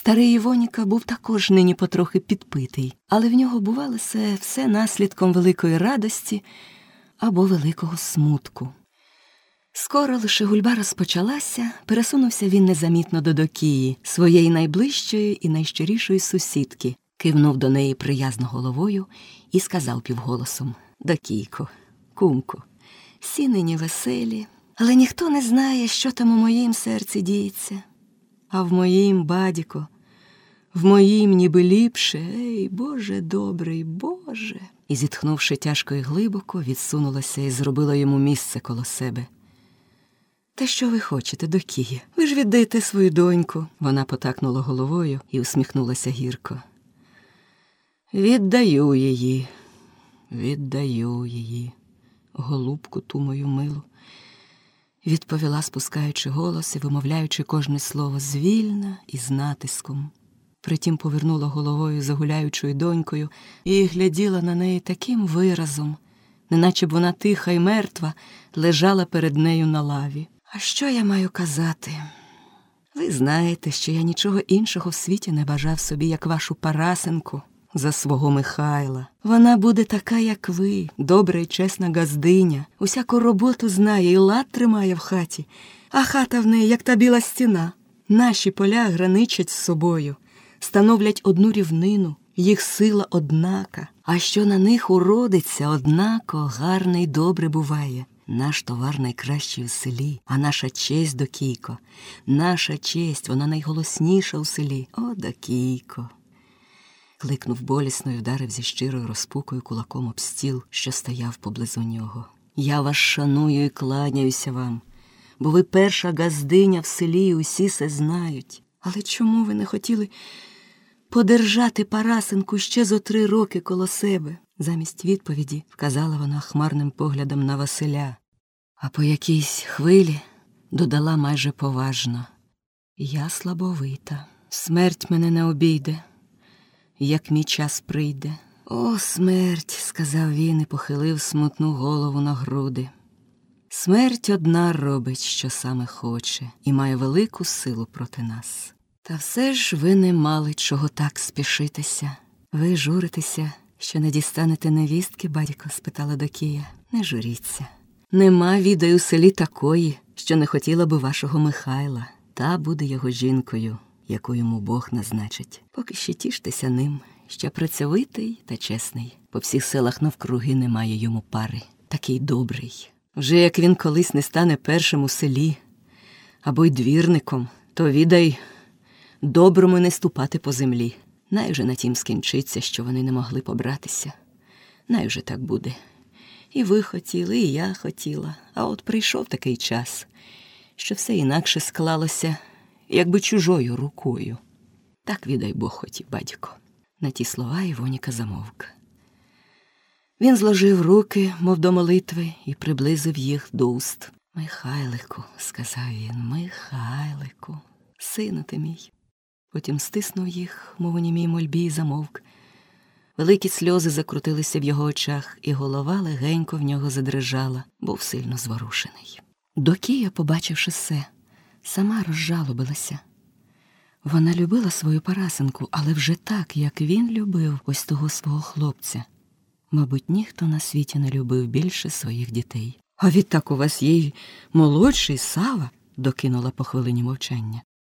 Старий Івоніка був також нині потрохи підпитий, але в нього бувало все наслідком великої радості або великого смутку. Скоро лише гульба розпочалася, пересунувся він незамітно до Докії, своєї найближчої і найщирішої сусідки, кивнув до неї приязно головою і сказав півголосом: «Докійко, кумко, всі нині веселі, але ніхто не знає, що там у моїм серці діється. А в моїм, бадіко, в моїм ніби ліпше, ей, Боже добрий, Боже!» І, зітхнувши тяжко і глибоко, відсунулася і зробила йому місце коло себе. «Та що ви хочете, Докія? Ви ж віддайте свою доньку!» Вона потакнула головою і усміхнулася гірко. «Віддаю її, голубку ту мою милу», відповіла, спускаючи голос і вимовляючи кожне слово звільно і з натиском. Притім повернула головою за гуляючою донькою і гляділа на неї таким виразом, неначе б вона тиха й мертва лежала перед нею на лаві. «А що я маю казати? Ви знаєте, що я нічого іншого в світі не бажав собі, як вашу Парасенку за свого Михайла. Вона буде така, як ви, добра і чесна газдиня, усяку роботу знає і лад тримає в хаті, а хата в неї, як та біла стіна. Наші поля граничать з собою, становлять одну рівнину, їх сила однака, а що на них уродиться, однако гарне й добре буває. Наш товар найкращий у селі, а наша честь, Докійко, наша честь, вона найголосніша у селі. О, Докійко!» Кликнув болісно і вдарив зі щирою розпукою кулаком об стіл, що стояв поблизу нього. «Я вас шаную і кланяюся вам, бо ви перша газдиня в селі і усі се знають. Але чому ви не хотіли подержати Парасенку ще зо 3 роки коло себе?» Замість відповіді вказала вона хмарним поглядом на Василя, а по якійсь хвилі додала майже поважно: «Я слабовита, смерть мене не обійде, як мій час прийде». «О, смерть!» – сказав він і похилив смутну голову на груди. «Смерть одна робить, що саме хоче, і має велику силу проти нас. Та все ж ви не мали чого так спішитися. Ви журитеся, що не дістанете невістки, батько?» – спитала Докія. «Не журіться. Нема, відаю, у селі такої, що не хотіла би вашого Михайла. Та буде його жінкою, яку йому Бог назначить. Поки ще тіштеся ним, що працьовитий та чесний. По всіх селах навкруги немає йому пари. Такий добрий. Вже як він колись не стане першим у селі, або й двірником, то, відай, доброму не ступати по землі. Най вже на тім скінчиться, що вони не могли побратися. Най вже так буде. І ви хотіли, і я хотіла. А от прийшов такий час, що все інакше склалося, якби чужою рукою. Так, відай Бог хотів, батько». На ті слова Івоніка замовк. Він зложив руки, мов до молитви, і приблизив їх до уст. «Михайлику», – сказав він, – «Михайлику, сину ти мій». Потім стиснув їх, мов у німій мольбі, і замовк. Великі сльози закрутилися в його очах, і голова легенько в нього задрижала, був сильно зворушений. Докія, побачивши все, сама розжалобилася. Вона любила свою Парасенку, але вже так, як він любив ось того свого хлопця. Мабуть, ніхто на світі не любив більше своїх дітей. «А відтак у вас є й молодший Сава», – докинула по хвилині мовчання.